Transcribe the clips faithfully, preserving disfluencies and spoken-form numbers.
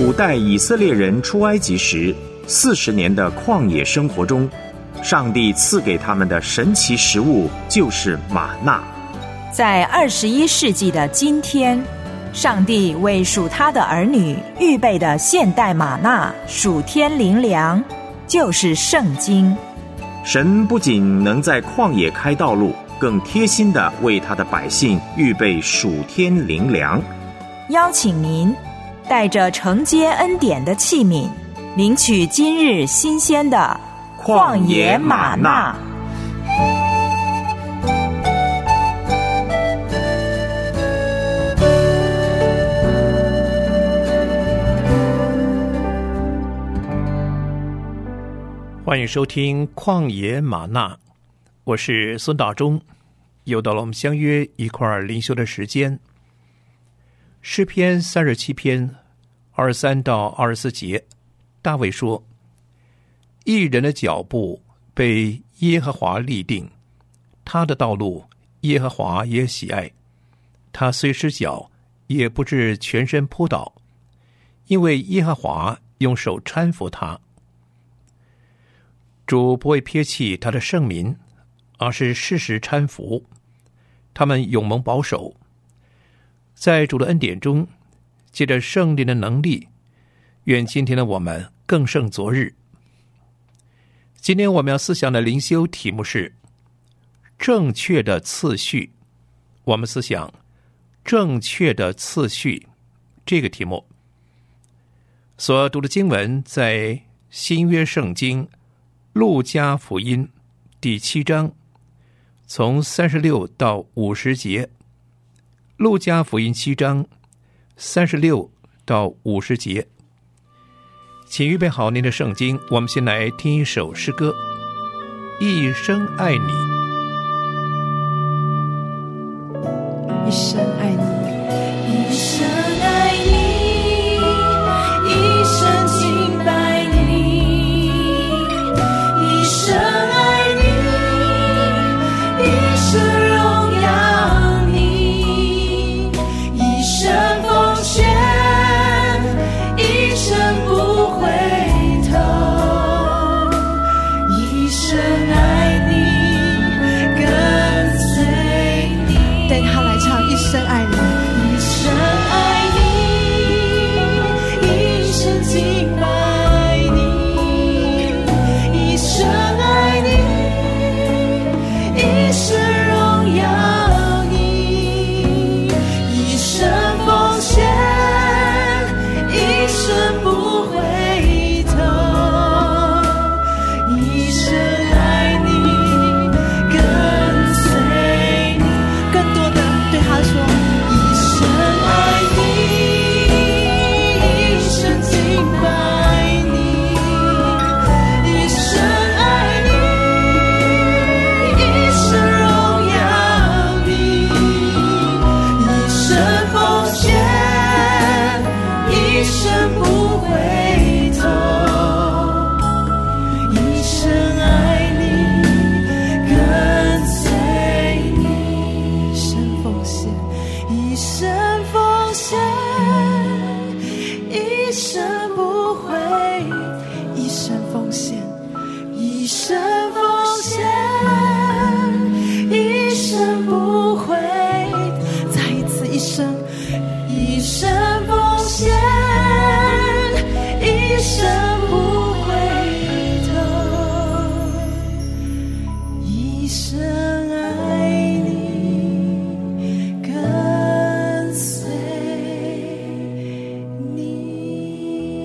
古代以色列人出埃及时四十年的旷野生活中，上帝赐给他们的神奇食物就是玛纳。 在二十一世纪的今天，上帝为属他的儿女预备的现代玛纳属天灵粮，就是圣经。 神不仅能在旷野开道路，更贴心地为他的百姓预备属天灵粮。 邀请您带着承接恩典的器皿，领取今日新鲜的旷野玛纳。 欢迎收听旷野玛纳，我是孙大中，又到了我们相约一块儿灵修的时间。诗篇三十七篇二十三到二十四节，大卫说：义人的脚步被耶和华立定，他的道路耶和华也喜爱，他虽失脚也不致全身扑倒，因为耶和华用手搀扶他。主不会撇弃他的圣民，而是适时搀扶他们，永蒙保守。在主的恩典中，借着圣灵的能力，愿今天的我们更胜昨日。今天我们要思想的灵修题目是正确的次序。我们思想正确的次序这个题目。所读的经文在新约圣经路加福音第七章，从三十六到五十节。路加福音七章三十六到五十节，请预备好您的圣经，我们先来听一首诗歌，一生爱你。 一生爱你， 一生爱你，一生敬拜你，一生爱你，一生荣耀你，一生奉献，一生不回头，一生爱你，跟随你。 带他来唱一生爱你， 一生爱你，一生敬拜你，一生爱你，一生荣耀你，一生奉献，一生不回头，一生爱你，跟随你。 更多的对他说， 一生爱你，一生敬拜你，一生爱你，一生荣耀你，一生奉献，一生不回头，一生爱你，跟随你。 一生奉献， 一生奉献，一生不回， 一生奉献， 一生奉献，一生不回。 再一次一生， 一生奉献，一生不回头，一生爱你，跟随你。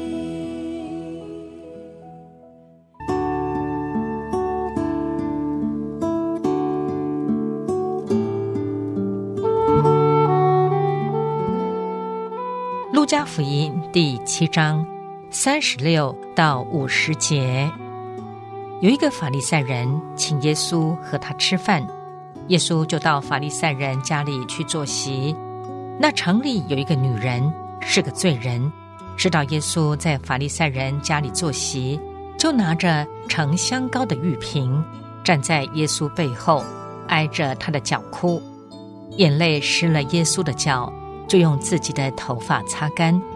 路加福音第七章三十六到五十节，有一个法利赛人请耶稣和他吃饭，耶稣就到法利赛人家里去坐席。那城里有一个女人是个罪人，知道耶稣在法利赛人家里坐席，就拿着盛香膏的玉瓶，站在耶稣背后，挨着他的脚哭，眼泪湿了耶稣的脚，就用自己的头发擦干。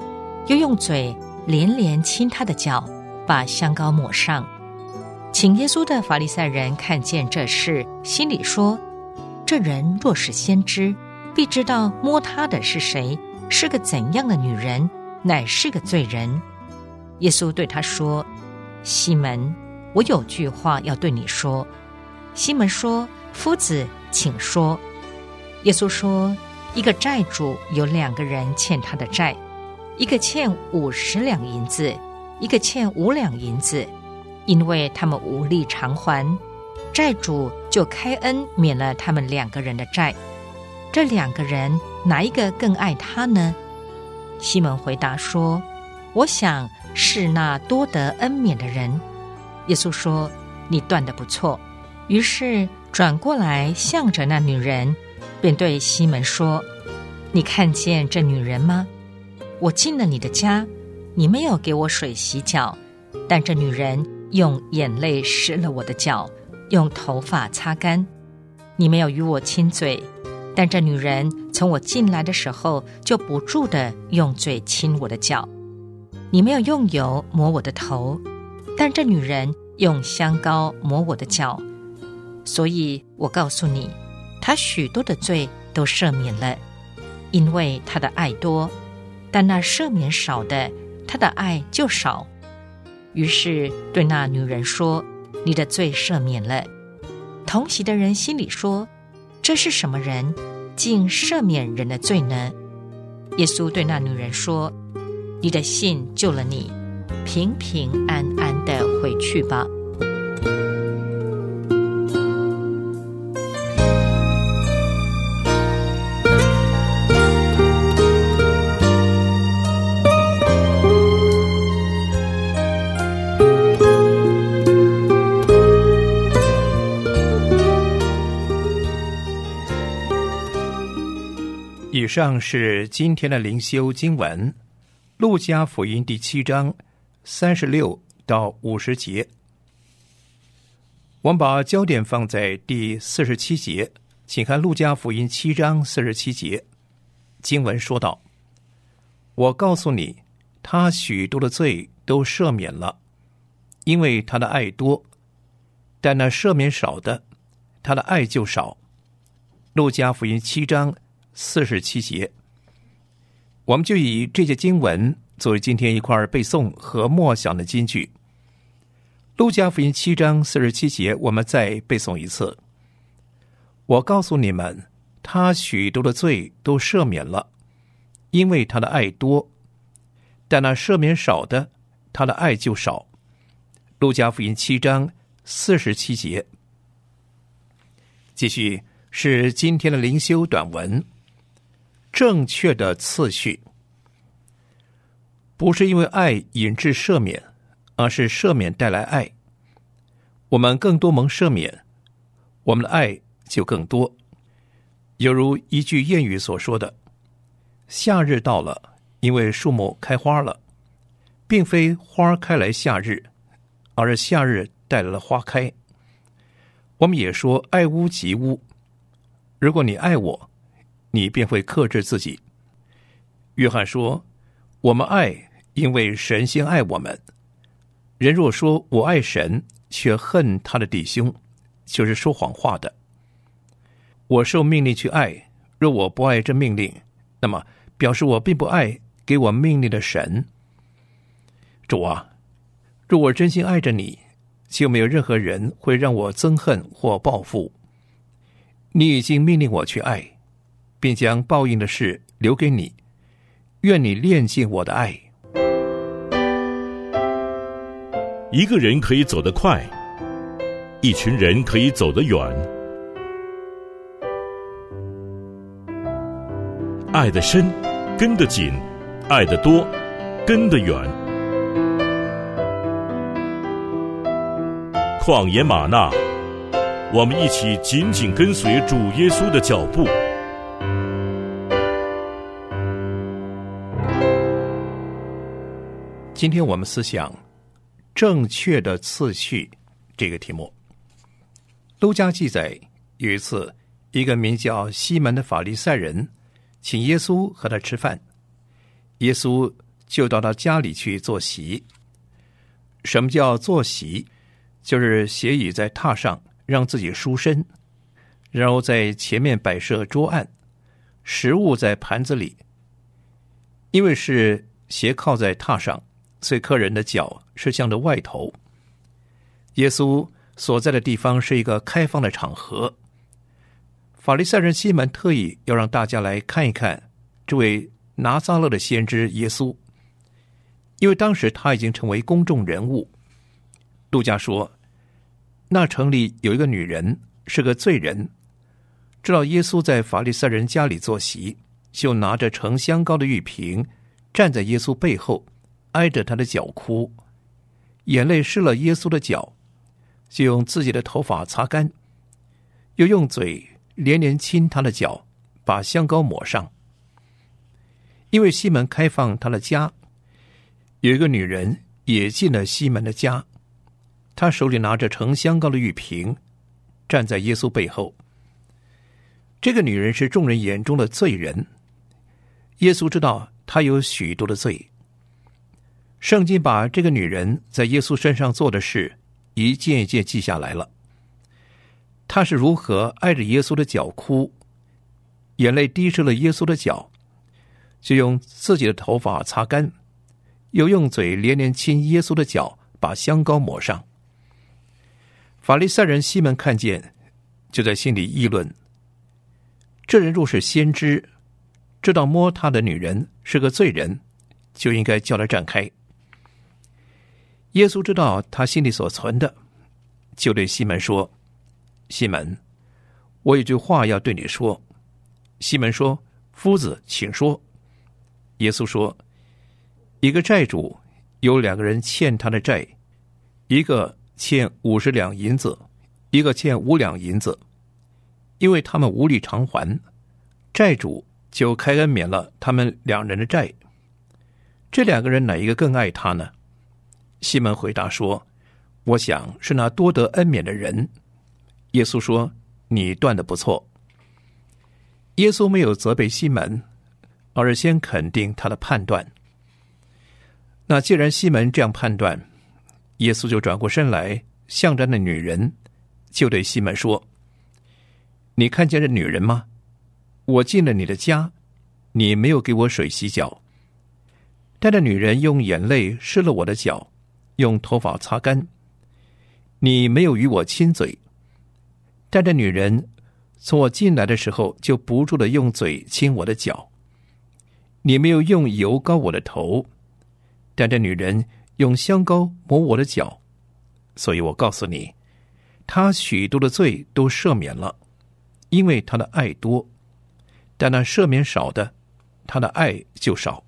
又用嘴连连亲他的脚，把香膏抹上。请耶稣的法利赛人看见这事，心里说：这人若是先知，必知道摸他的是谁，是个怎样的女人，乃是个罪人。耶稣对他说：西门，我有句话要对你说。西门说：夫子，请说。耶稣说：一个债主有两个人欠他的债，一个欠五十两银子，一个欠五两银子。因为他们无力偿还，债主就开恩免了他们两个人的债。这两个人哪一个更爱他呢？西门回答说：我想是那多得恩免的人。耶稣说：你断得不错。于是转过来向着那女人，便对西门说：你看见这女人吗？我进了你的家，你没有给我水洗脚，但这女人用眼泪湿了我的脚，用头发擦干。你没有与我亲嘴，但这女人从我进来的时候就不住地用嘴亲我的脚。你没有用油抹我的头，但这女人用香膏抹我的脚。所以我告诉你，她许多的罪都赦免了，因为她的爱多；但那赦免少的，她的爱就少。于是对那女人说：你的罪赦免了。同席的人心里说：这是什么人，竟赦免人的罪呢？耶稣对那女人说：你的信救了你，平平安安地回去吧。 以上是今天的灵修经文，路加福音第七章三十六到五十节。我们把焦点放在第四十七节，请看路加福音七章四十七节。经文说道：我告诉你，他许多的罪都赦免了，因为他的爱多；但那赦免少的，他的爱就少。路加福音七章四十七节，我们就以这节经文作为今天一块背诵和默想的金句。路加福音七章四十七节，我们再背诵一次。我告诉你们，他许多的罪都赦免了，因为他的爱多；但那赦免少的，他的爱就少。路加福音七章四十七节。继续是今天的灵修短文。正确的次序，不是因为爱引致赦免，而是赦免带来爱。我们更多蒙赦免，我们的爱就更多。犹如一句谚语所说的：夏日到了，因为树木开花了，并非花开来夏日，而是夏日带来了花开。我们也说爱屋及乌，如果你爱我，你便会克制自己。约翰说：我们爱，因为神先爱我们。人若说我爱神，却恨他的弟兄，就是说谎话的。我受命令去爱，若我不爱这命令，那么表示我并不爱给我命令的神。主啊，若我真心爱着你，就没有任何人会让我憎恨或报复。你已经命令我去爱，并将报应的事留给你，愿你炼净我的爱。 一个人可以走得快，一群人可以走得远。爱得深，跟得紧；爱得多，跟得远。旷野吗哪，我们一起紧紧跟随主耶稣的脚步。 今天我们思想正确的次序这个题目。路加记载，有一次一个名叫西门的法利赛人请耶稣和他吃饭，耶稣就到他家里去坐席。什么叫坐席？就是斜倚在榻上，让自己舒身，然后在前面摆设桌案，食物在盘子里。因为是斜靠在榻上，所以客人的脚是向着外头。耶稣所在的地方是一个开放的场合。法利赛人西门特意要让大家来看一看这位拿撒勒的先知耶稣，因为当时他已经成为公众人物。路加说，那城里有一个女人是个罪人，知道耶稣在法利赛人家里坐席，就拿着盛香膏的玉瓶，站在耶稣背后，挨着他的脚哭，眼泪湿了耶稣的脚，就用自己的头发擦干，又用嘴连连亲他的脚，把香膏抹上。因为西门开放他的家，有一个女人也进了西门的家，她手里拿着盛香膏的玉瓶，站在耶稣背后。这个女人是众人眼中的罪人，耶稣知道她有许多的罪。圣经把这个女人在耶稣身上做的事一件一件记下来了。她是如何挨着耶稣的脚哭，眼泪滴湿了耶稣的脚，就用自己的头发擦干，又用嘴连连亲耶稣的脚，把香膏抹上。法利赛人西门看见，就在心里议论，这人若是先知，知道摸他的女人是个罪人，就应该叫他站开。耶稣知道他心里所存的，就对西门说，西门，我有句话要对你说。西门说，夫子，请说。耶稣说，一个债主有两个人欠他的债，一个欠五十两银子，一个欠五两银子。因为他们无力偿还，债主就开恩免了他们两人的债。这两个人哪一个更爱他呢？西门回答说，我想是那多得恩免的人。耶稣说，你断得不错。耶稣没有责备西门，而是先肯定他的判断。那既然西门这样判断，耶稣就转过身来，向着那女人，就对西门说，你看见这女人吗？我进了你的家，你没有给我水洗脚，但这女人用眼泪湿了我的脚，用头发擦干。你没有与我亲嘴，但这女人从我进来的时候就不住地用嘴亲我的脚。你没有用油膏我的头，但这女人用香膏抹我的脚。所以我告诉你，她许多的罪都赦免了，因为她的爱多；但那赦免少的，她的爱就少。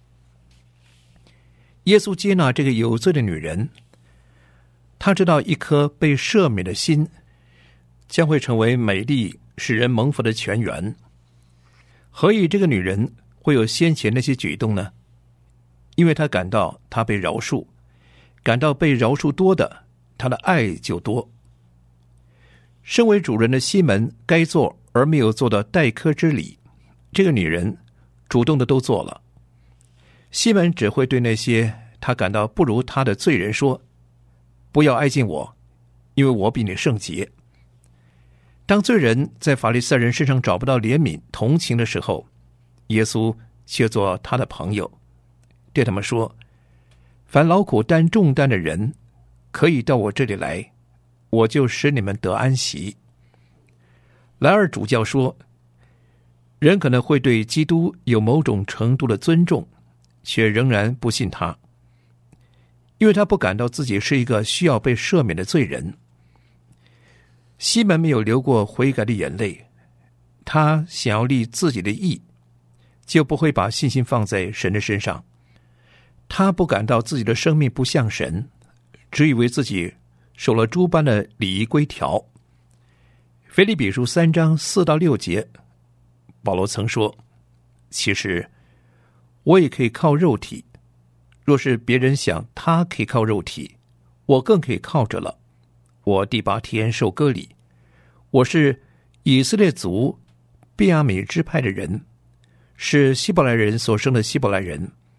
耶稣接纳这个有罪的女人，他知道一颗被赦免的心将会成为美丽使人蒙福的泉源。何以这个女人会有先前那些举动呢？因为她感到她被饶恕，感到被饶恕多的，她的爱就多。身为主人的西门该做而没有做的待客之礼，这个女人主动的都做了。西门只会对那些他感到不如他的罪人说，不要挨近我，因为我比你圣洁。当罪人在法利赛人身上找不到怜悯同情的时候，耶稣却做他的朋友，对他们说，凡劳苦担重担的人可以到我这里来，我就使你们得安息。莱尔主教说，人可能会对基督有某种程度的尊重，却仍然不信他，因为他不感到自己是一个需要被赦免的罪人。西门没有流过悔改的眼泪，他想要立自己的义，就不会把信心放在神的身上。他不感到自己的生命不像神，只以为自己守了诸般的礼仪规条。腓立比书三章四到六节，保罗曾说，其实我也可以靠肉体，若是别人想他可以靠肉体，我更可以靠着了。我第八天受割礼，我是以色列族便雅悯支派的人，是希伯来人所生的希伯来人，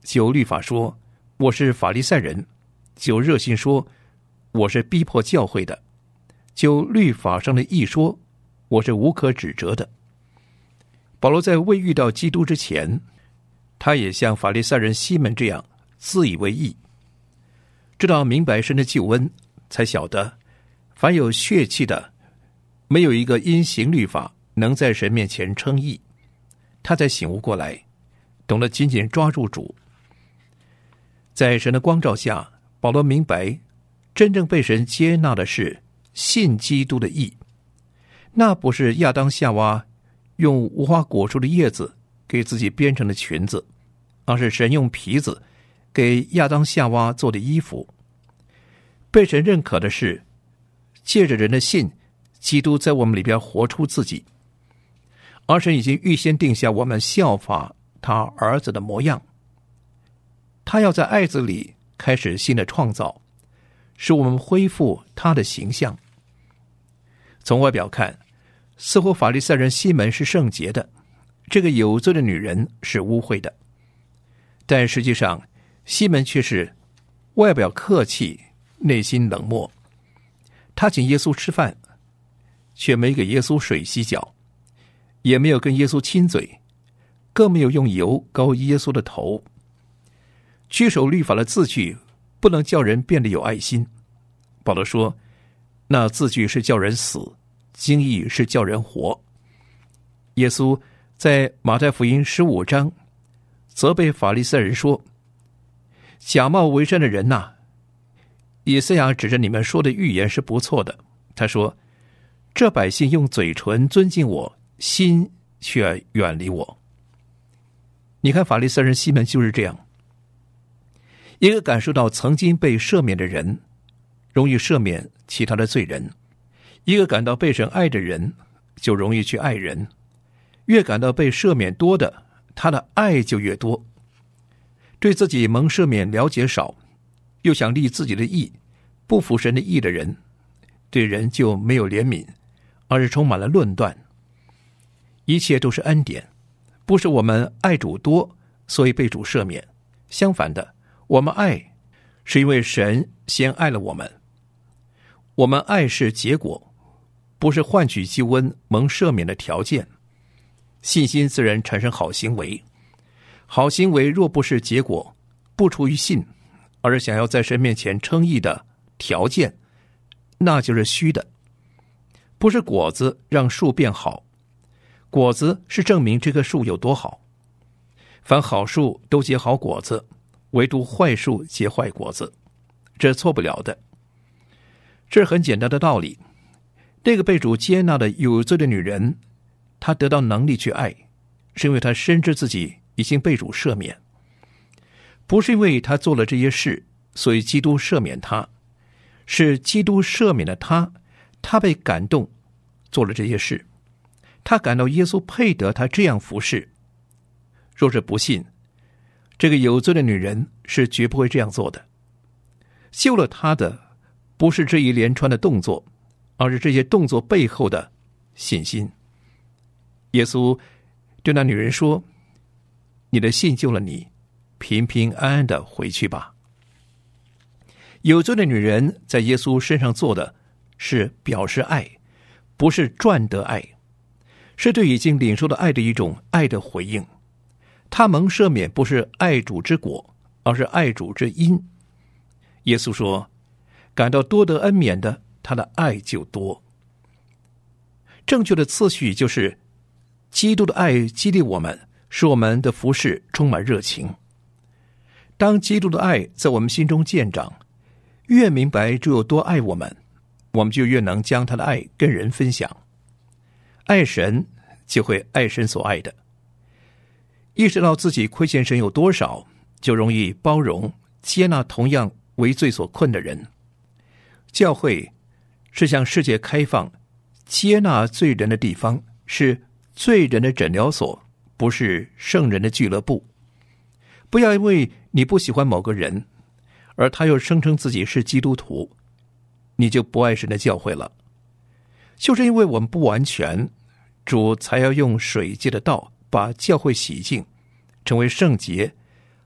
就律法说我是法利赛人，就热心说我是逼迫教会的，就律法上的义说我是无可指责的。保罗在未遇到基督之前，他也像法利赛人西门这样自以为义，直到明白神的救恩，才晓得凡有血气的，没有一个因行律法能在神面前称义。他才醒悟过来，懂得紧紧抓住主。在神的光照下，保罗明白真正被神接纳的是信基督的义，那不是亚当夏娃用无花果树的叶子给自己编成的裙子，而是神用皮子给亚当夏娃做的衣服。被神认可的是借着人的信，基督在我们里边活出自己，而神已经预先定下我们效法他儿子的模样。他要在爱子里开始新的创造，使我们恢复他的形象。从外表看，似乎法利赛人西门是圣洁的，这个有罪的女人是污秽的，但实际上西门却是外表客气，内心冷漠。他请耶稣吃饭，却没给耶稣水洗脚，也没有跟耶稣亲嘴，更没有用油膏耶稣的头。居守律法的字句不能叫人变得有爱心。保罗说，那字句是叫人死，经义是叫人活。耶稣在马太福音十五章责备法利赛人说，假冒为善的人呐、啊，以赛亚指着你们说的预言是不错的。他说，这百姓用嘴唇尊敬我，心却远离我。你看法利赛人西门就是这样，一个感受到曾经被赦免的人容易赦免其他的罪人，一个感到被神爱的人就容易去爱人，越感到被赦免多的，他的爱就越多。对自己蒙赦免了解少，又想立自己的义，不服神的义的人，对人就没有怜悯，而是充满了论断。一切都是恩典，不是我们爱主多，所以被主赦免。相反的，我们爱是因为神先爱了我们。我们爱是结果，不是换取救恩蒙赦免的条件。信心自然产生好行为，好行为若不是结果，不出于信，而是想要在神面前称义的条件，那就是虚的。不是果子让树变好，果子是证明这棵树有多好。凡好树都结好果子，唯独坏树结坏果子，这错不了的。这是很简单的道理。那个被主接纳的有罪的女人，她得到能力去爱，是因为她深知自己已经被主赦免，不是因为她做了这些事，所以基督赦免她，是基督赦免了她，她被感动做了这些事，她感到耶稣配得她这样服侍。若是不信，这个有罪的女人是绝不会这样做的。救了她的不是这一连串的动作，而是这些动作背后的信心。耶稣对那女人说，你的信救了你，平平安安的回去吧。有罪的女人在耶稣身上做的是表示爱，不是赚得爱，是对已经领受的爱的一种爱的回应。他蒙赦免不是爱主之果，而是爱主之因。耶稣说，感到多得恩免的，他的爱就多。正确的次序就是基督的爱激励我们，使我们的服事充满热情。当基督的爱在我们心中渐长，越明白主有多爱我们，我们就越能将他的爱跟人分享。爱神就会爱神所爱的。意识到自己亏欠神有多少，就容易包容接纳同样为罪所困的人。教会是向世界开放接纳罪人的地方，是罪人的诊疗所，不是圣人的俱乐部。不要因为你不喜欢某个人，而他又声称自己是基督徒，你就不爱神的教会了。就是因为我们不完全，主才要用水借的道把教会洗净，成为圣洁，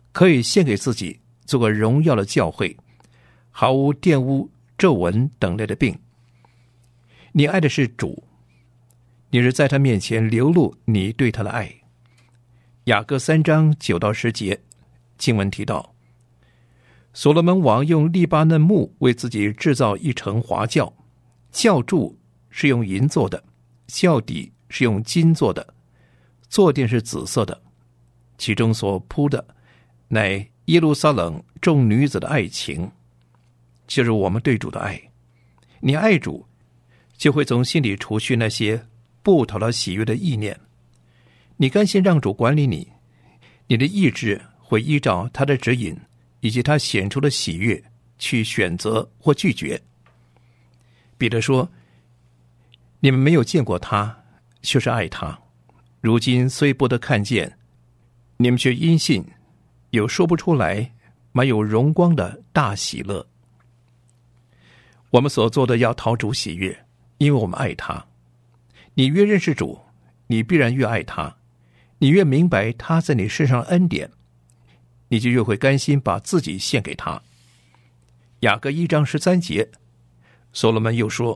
可以献给自己，做个荣耀的教会，毫无玷污、皱纹等类的病。你爱的是主，你是在他面前流露你对他的爱。雅各三章九到十节经文提到，所罗门王用利巴嫩木为自己制造一乘华轿，轿柱是用银做的，轿底是用金做的，坐垫是紫色的，其中所铺的乃耶路撒冷众女子的爱情，就是我们对主的爱。你爱主，就会从心里除去那些不讨他喜悦的意念。你甘心让主管理你，你的意志会依照他的指引以及他显出的喜悦去选择或拒绝。彼得说，你们没有见过他，就是爱他，如今虽不得看见，你们却因信有说不出来满有荣光的大喜乐。我们所做的要讨主喜悦，因为我们爱他。你越认识主，你必然越爱他，你越明白他在你身上的恩典，你就越会甘心把自己献给他。雅各一章十三节，所罗门又说，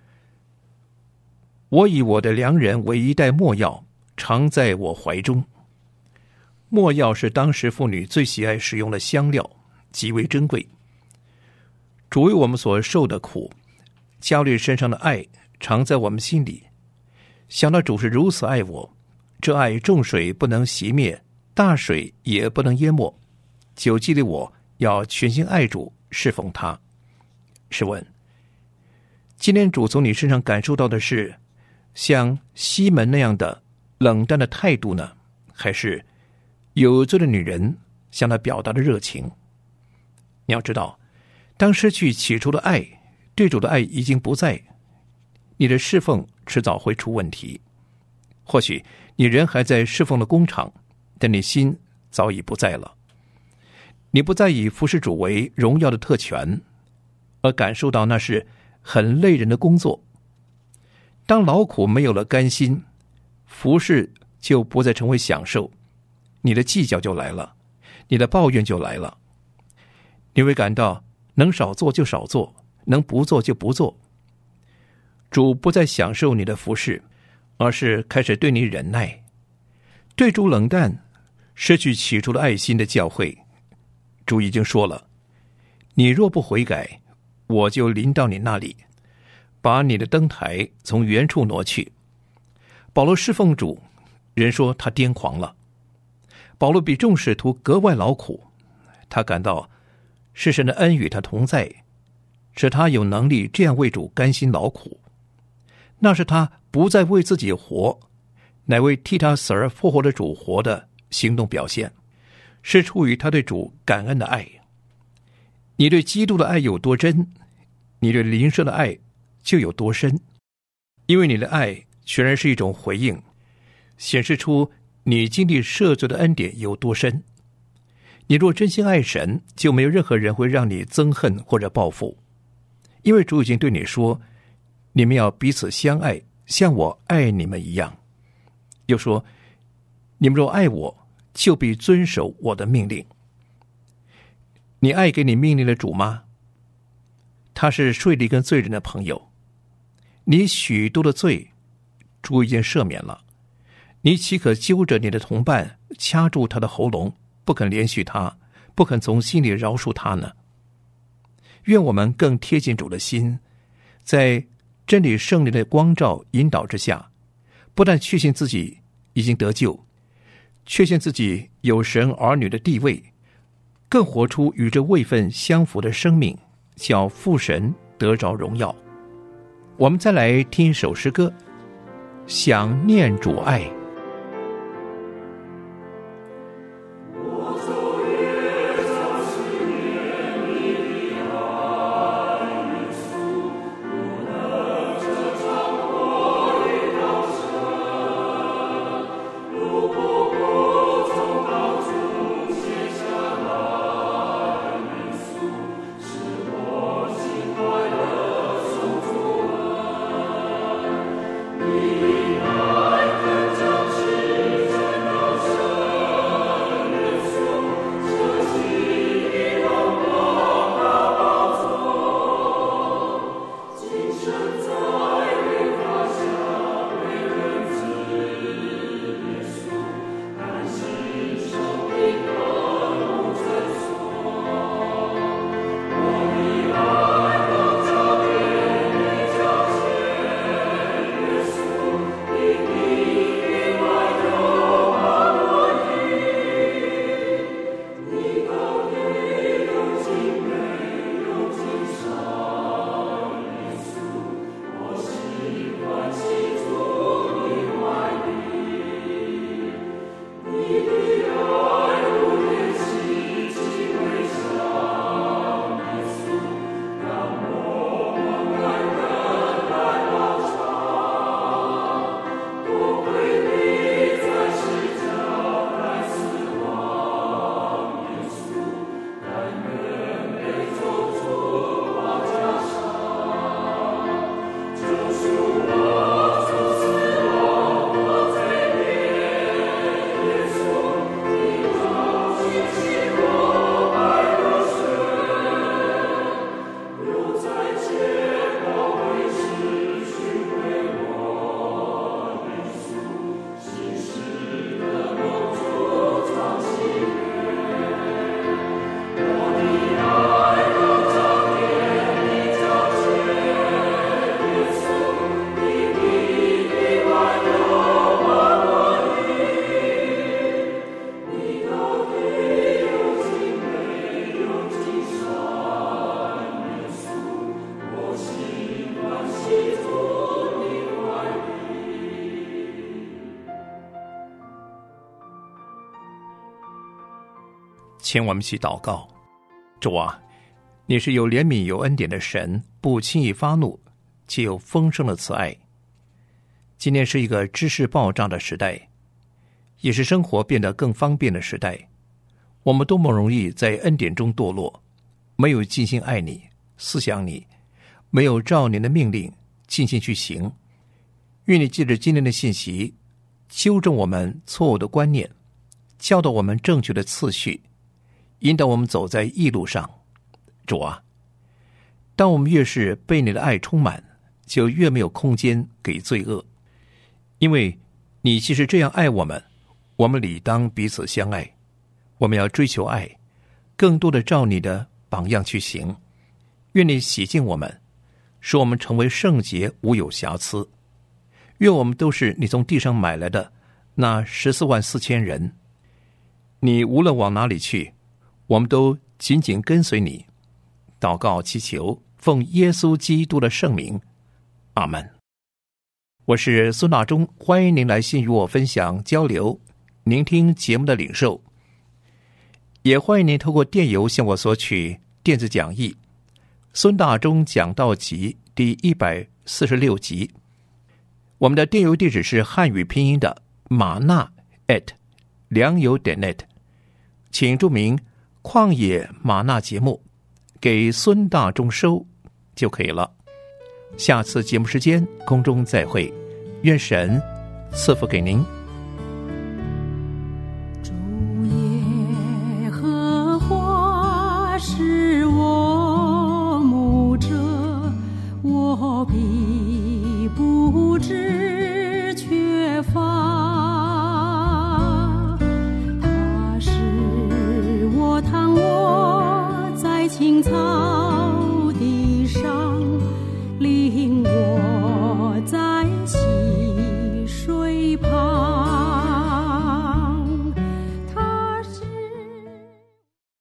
我以我的良人为一袋没药，常在我怀中。没药是当时妇女最喜爱使用的香料，极为珍贵。主为我们所受的苦，加略身上的爱常在我们心里。想到主是如此爱我，这爱众水不能熄灭，大水也不能淹没，就激励我要全心爱主，侍奉他。试问，今天主从你身上感受到的是像西门那样的冷淡的态度呢，还是有罪的女人向他表达的热情？你要知道，当失去起初的爱，对主的爱已经不在，你的侍奉迟早会出问题。或许你人还在侍奉的工厂，但你心早已不在了。你不再以服侍主为荣耀的特权，而感受到那是很累人的工作。当劳苦没有了甘心，服侍就不再成为享受，你的计较就来了，你的抱怨就来了。你会感到能少做就少做，能不做就不做。主不再享受你的服侍，而是开始对你忍耐。对主冷淡，失去起初的爱心的教会，主已经说了，你若不悔改，我就临到你那里，把你的灯台从原处挪去。保罗侍奉主，人说他癫狂了。保罗比众使徒格外劳苦，他感到是神的恩与他同在，使他有能力这样为主甘心劳苦。那是他不再为自己活，乃为替他死而复活的主活的行动表现，是出于他对主感恩的爱。你对基督的爱有多真，你对邻舍的爱就有多深，因为你的爱全然是一种回应，显示出你经历赦罪的恩典有多深。你若真心爱神，就没有任何人会让你憎恨或者报复，因为主已经对你说，你们要彼此相爱，像我爱你们一样。又说，你们若爱我，就必遵守我的命令。你爱给你命令的主吗？他是税吏跟罪人的朋友。你许多的罪，主已经赦免了，你岂可揪着你的同伴，掐住他的喉咙，不肯连续他，不肯从心里饶恕他呢？愿我们更贴近主的心，在真理圣灵的光照引导之下，不但确信自己已经得救，确信自己有神儿女的地位，更活出与这位分相符的生命，叫父神得着荣耀。我们再来听一首诗歌，想念主爱。 你爱更加请我们一起祷告。主啊，你是有怜悯有恩典的神，不轻易发怒，且有丰盛的慈爱。今天是一个知识爆炸的时代，也是生活变得更方便的时代。我们多么容易在恩典中堕落，没有尽心爱你、思想你，没有照你的命令尽心去行。愿你借着今天的信息，纠正我们错误的观念，教导我们正确的次序，引导我们走在义路上。主啊，当我们越是被你的爱充满，就越没有空间给罪恶。因为你既是这样爱我们，我们理当彼此相爱。我们要追求爱，更多的照你的榜样去行。愿你洗净我们，使我们成为圣洁，无有瑕疵。愿我们都是你从地上买来的那十四万四千人。你无论往哪里去，我们都紧紧跟随你。祷告祈求，奉耶稣基督的圣名，阿们。我是孙大中，欢迎您来信与我分享交流，聆听节目的领受。也欢迎您透过电邮向我索取电子讲义《孙大中讲道集》第一百四十六集。我们的电邮地址是汉语拼音的马纳 at 良友点 net， 请注明旷野马纳节目，给孙大中收就可以了。下次节目时间空中再会，愿神赐福给您。 主耶和华是我牧者，我必不致缺乏。他是我躺卧在青草地上，领我在溪水旁。